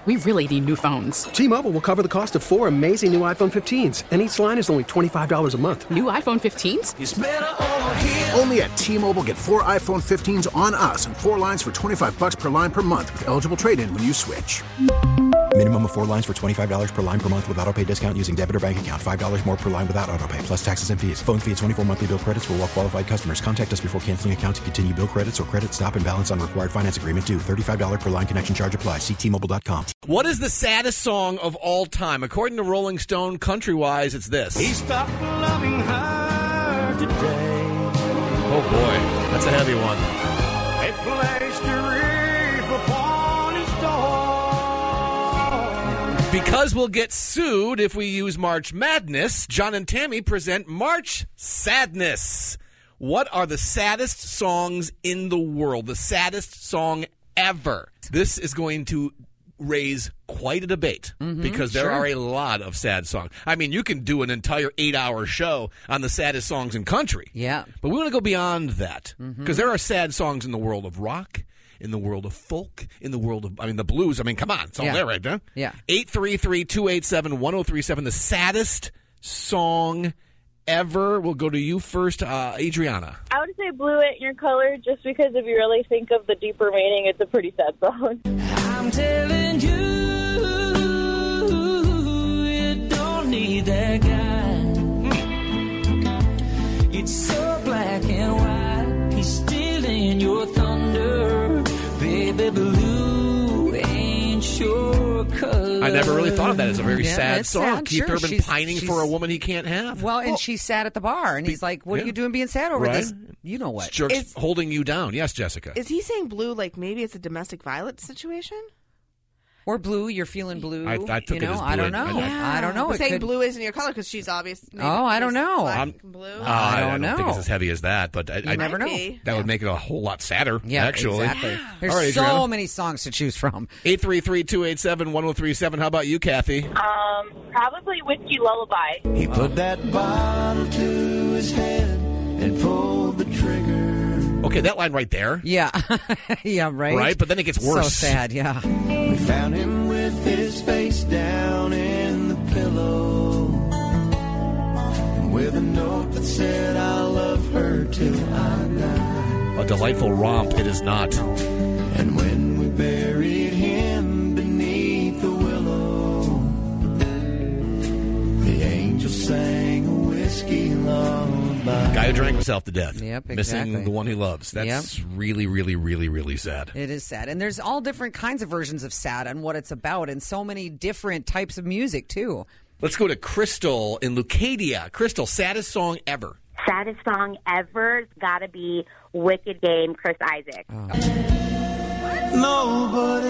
We really need new phones. T-Mobile will cover the cost of 4 amazing new iPhone 15s, and each line is only $25 a month. New iPhone 15s? It's better over here. Only at T-Mobile, get 4 iPhone 15s on us and 4 lines for $25 per line per month with eligible trade-in when you switch. Minimum of 4 lines for $25 per line per month with autopay discount using debit or bank account. $5 more per line without autopay, plus taxes and fees. Phone fee at 24 monthly bill credits for well-qualified customers. Contact us before canceling account to continue bill credits or credit stop and balance on required finance agreement due. $35 per line connection charge applies. See T-Mobile.com. What is the saddest song of all time? According to Rolling Stone, country-wise, it's this. He stopped loving her today. Oh, boy. That's a heavy one. They placed a wreath upon his door. Because we'll get sued if we use March Madness, John and Tammy present March Sadness. What are the saddest songs in the world? The saddest song ever. This is going to raise quite a debate because there are a lot of sad songs. I mean, you can do an entire 8-hour show on the saddest songs in country. Yeah. But we want to go beyond that because there are sad songs in the world of rock, in the world of folk, in the world of, the blues. Come on. It's all there, right? Huh? Yeah. 833-287-1037. The saddest song ever. We'll go to you first, Adriana. I would say Blue Ain't Your Color, just because if you really think of the deeper meaning, it's a pretty sad song. I'm telling you, you don't need that guy. It's so black and white. He's stealing your thunder. Baby Blue ain't your color. I never really thought of that as a very sad song. Sad, Keith sure. Urban pining for a woman he can't have. Well, and she's sad at the bar, and he's like, what are you doing being sad over this? You know what? Jerk's holding you down. Yes, Jessica. Is he saying blue like maybe it's a domestic violence situation? Or blue, you're feeling blue. I took it as blue. I don't know. I don't know. We're saying blue isn't your color because she's obvious. I don't know. Black and blue. I don't know. think it's as heavy as that, but I never know. That would make it a whole lot sadder, Yeah, actually. exactly. Yeah. There's All right, so Adriana. many songs to choose from. 833-287-1037. How about you, Kathy? Probably Whiskey Lullaby. He put that bottle to his head and pulled the trigger. Okay, that line right there. Yeah. Yeah, right? Right, but then it gets worse. So sad, yeah. We found him with his face down in the pillow, with a note that said, I love her till I die. A delightful romp, it is not. And when we buried him beneath the willow, the angel sang a whiskey lullaby. Guy who drank himself to death. Yep, Missing exactly. the one he loves. That's really, really, really, really sad. It is sad. And there's all different kinds of versions of sad and what it's about, and so many different types of music, too. Let's go to Crystal in Leucadia. Crystal, saddest song ever. Saddest song ever's got to be Wicked Game, Chris Isaac. Nobody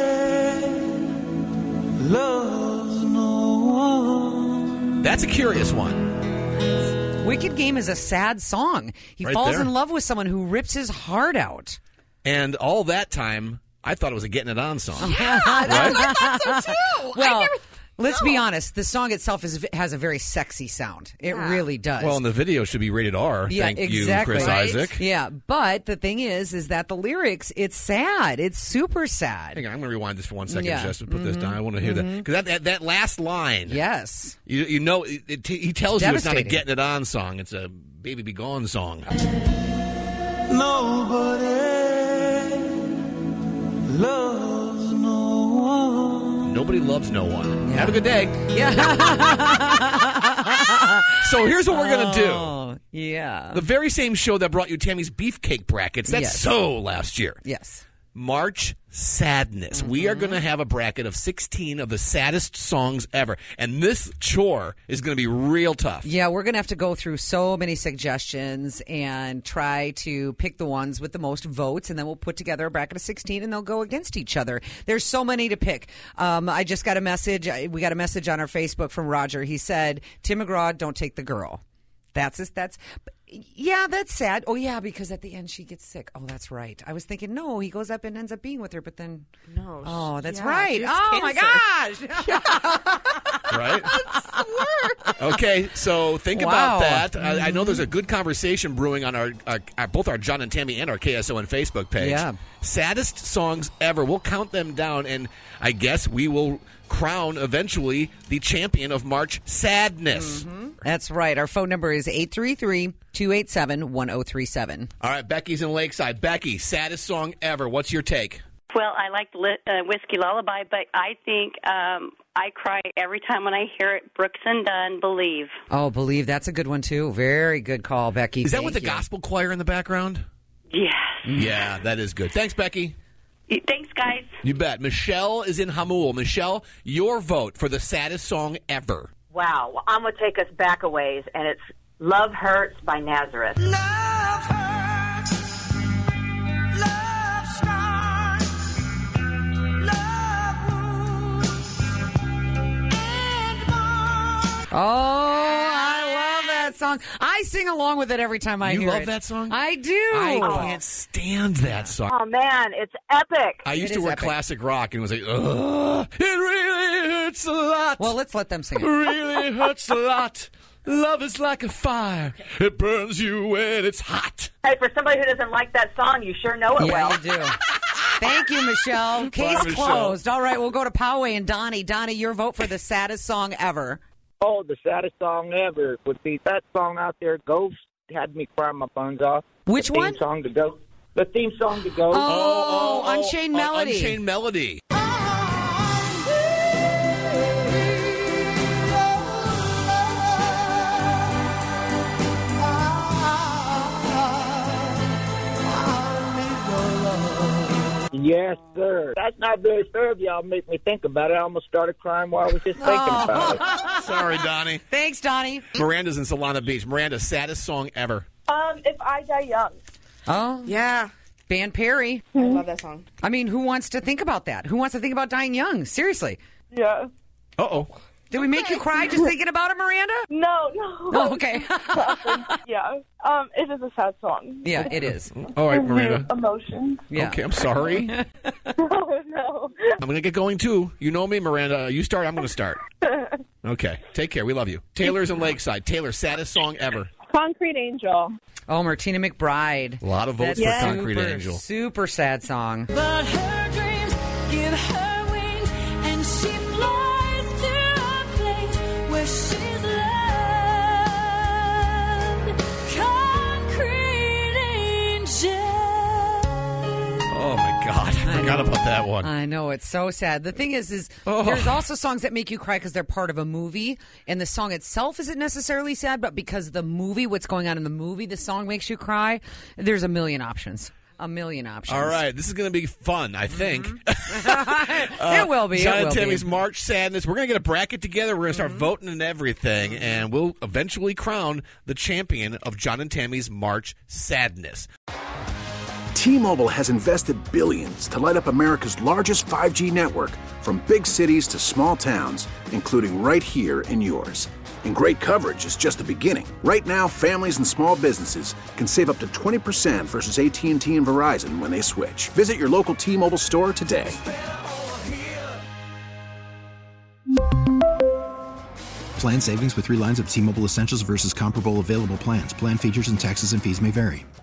loves no one. That's a curious one. Wicked Game is a sad song. He Right falls there. in love with someone who rips his heart out. And all that time, I thought it was a Getting It On song. I thought so too. Well, let's be honest. The song itself has a very sexy sound. It really does. Well, and the video should be rated R. Yeah, Thank exactly. you, Chris Right? Isaac. Yeah, but the thing is that the lyrics, it's sad. It's super sad. Hang on, I'm going to rewind this for 1 second Yeah. just to put this down. I want to hear that. Because that last line. Yes. You know, he tells you it's not a devastating. Getting It On song. It's a Baby Be Gone song. Nobody loves no one. Nobody loves no one. Have a good day. Yeah. So here's what we're going to do. Oh, yeah. The very same show that brought you Tammy's Beefcake Brackets. That's Yes. so last year. Yes. March Sadness. We are going to have a bracket of 16 of the saddest songs ever. And this chore is going to be real tough. Yeah, we're going to have to go through so many suggestions and try to pick the ones with the most votes, and then we'll put together a bracket of 16, and they'll go against each other. There's so many to pick. I just got a message. We got a message on our Facebook from Roger. He said, Tim McGraw, don't take the girl. That's sad. Oh, yeah, because at the end she gets sick. Oh, that's right. I was thinking, no, he goes up and ends up being with her, but then... No. Oh, that's yeah, right. she has Oh, my cancer. gosh. right? Okay, so think Wow. about that. I know there's a good conversation brewing on our both our John and Tammy and our KSON Facebook page. Yeah. Saddest songs ever. We'll count them down, and I guess we will crown eventually the champion of March Sadness. That's right. Our phone number is 833-287-1037. All right, Becky's in Lakeside. Becky, saddest song ever. What's your take? Well, I like Whiskey Lullaby, but I think I cry every time when I hear it. Brooks and Dunn, Believe. Oh, Believe. That's a good one, too. Very good call, Becky. Is that Thank with the you. gospel choir in the background? Yes. Yeah, that is good. Thanks, Becky. Thanks, guys. You bet. Michelle is in Hamul. Michelle, your vote for the saddest song ever. Wow. Well, I'm going to take us back a ways, and it's Love Hurts by Nazareth. Oh, I love that song. I sing along with it every time I hear it. You love that song? I do. I can't stand that song. Oh, man, it's epic. I used It to is wear epic. classic rock, and it was like, ugh, it really hurts a lot. Well, let's let them sing it. really hurts a lot. Love is like a fire. It burns you when it's hot. Hey, for somebody who doesn't like that song, you sure know it Yeah, well. you do. Thank you, Michelle. Case Michelle. closed. All right, we'll go to Poway and Donnie. Donnie, your vote for the saddest song ever. Oh, the saddest song ever would be that song out there, Ghost. Had me cry my buns off. Which the one? Theme song to Ghost. The theme song to Ghost. Oh, Unchained Melody. Unchained Melody. Yes, sir. That's not very fair of y'all. Make me think about it. I almost started crying while I was just thinking about it. Sorry, Donnie. Thanks, Donnie. Miranda's in Solana Beach. Miranda, saddest song ever. If I Die Young. Oh, Yeah. Van Perry. I love that song. I mean, who wants to think about that? Who wants to think about dying young? Seriously. Yeah. Uh-oh. Did we make you cry just thinking about it, Miranda? No. Oh, okay. Yeah. It is a sad song. Yeah, it is. All right, Miranda. Emotion. Yeah. Okay, I'm sorry. No. I'm going to get going, too. You know me, Miranda. You start, I'm going to start. Okay. Take care. We love you. Taylor's in Lakeside. Taylor, saddest song ever. Concrete Angel. Oh, Martina McBride. A lot of votes That's for Concrete super, Angel. Super sad song. But her dreams give her wings, and she flies to a place where she's loved. Concrete Angel. Oh, my God. I forgot about that one. I know, it's so sad. The thing is there's also songs that make you cry because they're part of a movie, and the song itself isn't necessarily sad, but because the movie, what's going on in the movie, the song makes you cry. There's a million options. A million options. All right. This is going to be fun, I think. It will be. John It and will Tammy's be. March Sadness. We're going to get a bracket together. We're going to start voting and everything, and we'll eventually crown the champion of John and Tammy's March Sadness. T-Mobile has invested billions to light up America's largest 5G network, from big cities to small towns, including right here in yours. And great coverage is just the beginning. Right now, families and small businesses can save up to 20% versus AT&T and Verizon when they switch. Visit your local T-Mobile store today. Plan savings with 3 lines of T-Mobile Essentials versus comparable available plans. Plan features and taxes and fees may vary.